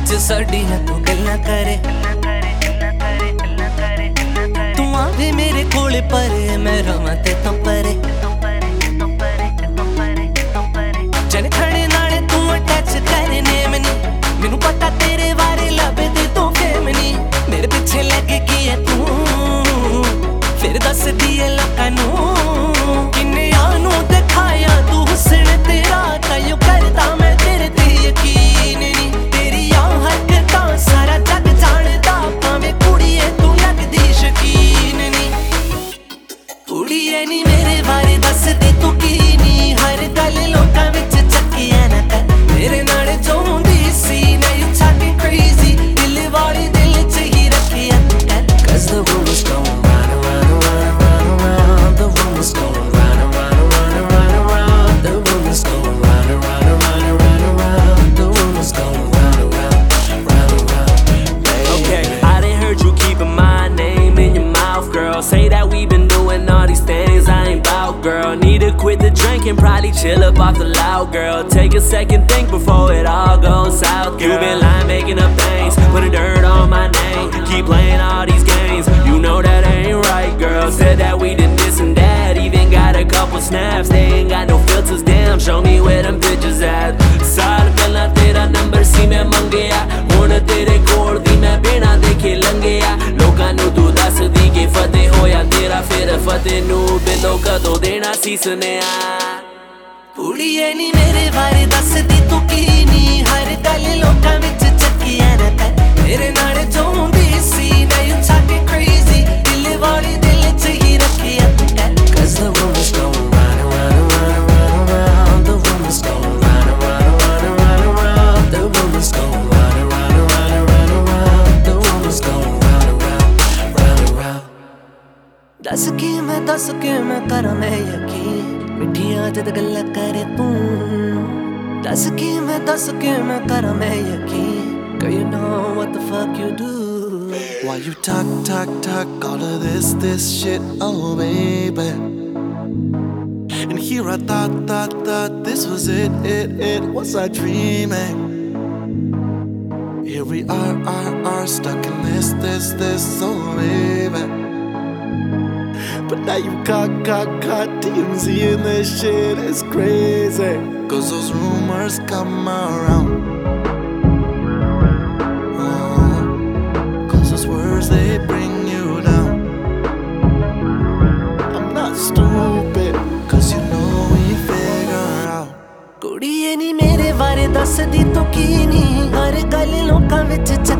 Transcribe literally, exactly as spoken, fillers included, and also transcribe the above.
विच साडी ना तू गल्लां करे। तू आवे मेरे कोले परे मैं रवां ते तो परे। जन खड़े नाले तू अटैच करने मैनू, मैनू पता तेरे बारे लभदे तू फेमनी। मेरे पिछे लग गई है तू फिर दस दिए लोकां नू। किन्ने आनू दिखाया तू हुस्न तेरा, ताइयों करदा मैं तेरे ते यकीन नी। तेरी आ हरकतां सारा जग जानदा, भावें कुड़िए तू लगदी शकीन नी। कुड़िए नी मेरे बारे दसदी तू की नी, हर गल लोकां विच चक्किया ना कर। मेरे नाल जो हुंदी सी now you talking crazy, दिल वाली दिल च ही रखिया तू कर। Cause the rumors going round and round and round and round and round. The rumors going round and round and round and round and round. The rumors going round and round and round and round and round. The rumors going round and round, round and round. Okay, I done heard you keeping my name in your mouth, girl. Say that we been doing all these things I ain't bout, girl. Need to quit the drinking, probably chill up off the loud, girl. Take a second, think before it all goes south, girl. You been lying, making up things, putting dirt on my name. Keep playing all these games, you know that ain't right, girl. Said that we did this and that, even got a couple snaps. They ain't got no filters, damn, show me where them bitches at. Saal pehla tera number si main mangeya, hun tere kol di main bina dekhe langeya. Lokan nu tu dasdi ke fateh hoya tera, fir fateh nu bilo kado dena seesneya. कुड़िए नी मेरे बारे दसदी तू की नी, हर गल लोकां विच चक्किया ना कर। मेरे नाल जो हुंदी सी now you talking crazy, दिल वाली दिल च ही रखिया तू कर। Cause the rumors going round and round and round and round and round. The rumors going round and round and round and round and round. The rumors going round and round and round and round and round. The rumors going round and round, round and round. दस के मैं दस के मैं करा मैं यकीन, मिठियां जद गल्लां करे तू। दस के मैं दस के मैं करा मैं यकीन, girl you know what the fuck you do. Why you talk, talk, talk all of this, this shit, oh baby. And here I thought, thought, thought this was it, it, it. Was I dreaming? Here we are, are, are stuck in this, this, this, oh baby. But now you caught, caught, caught T M Z and this shit is crazy. Cause those rumors come around. Oh, cause those words they bring you down. I'm not stupid, cause you know we figure out. कुड़िए नी मेरे बारे दसदी तू की नी, हर गल लोकां विच